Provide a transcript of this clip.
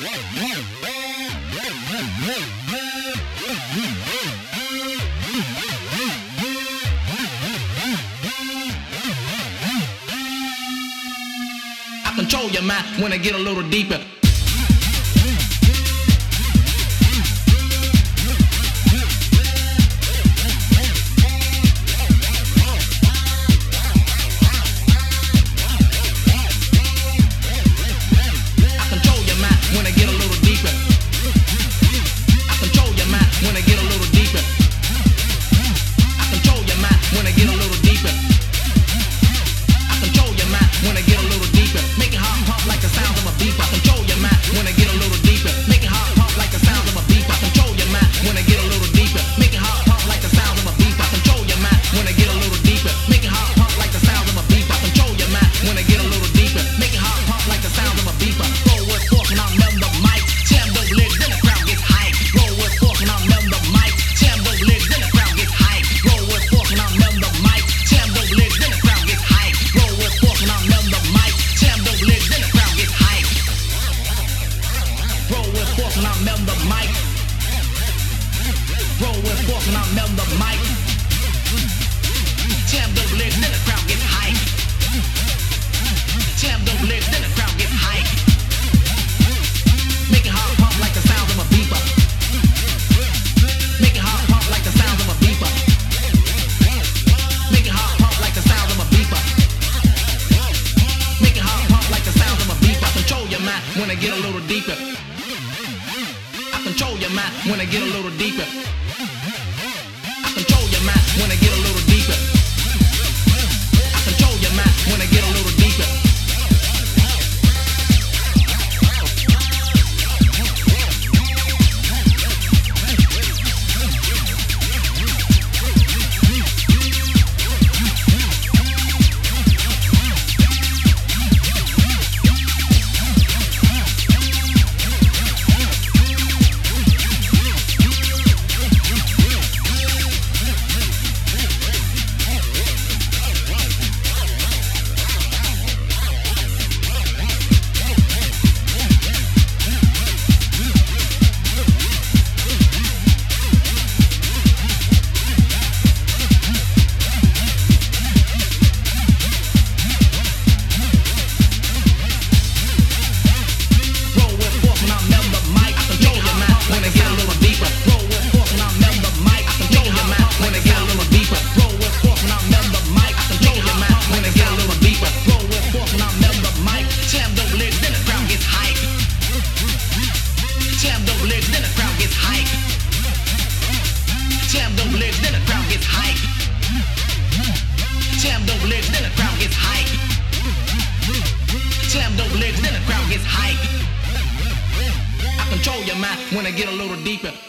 I control your mind when I get a little deeper. When I get a little deeper, I control your mind. When I get a little deeper, I control your mind. When I get a little deeper, I control your mind. When I get a little deeper. When I get a little deeper.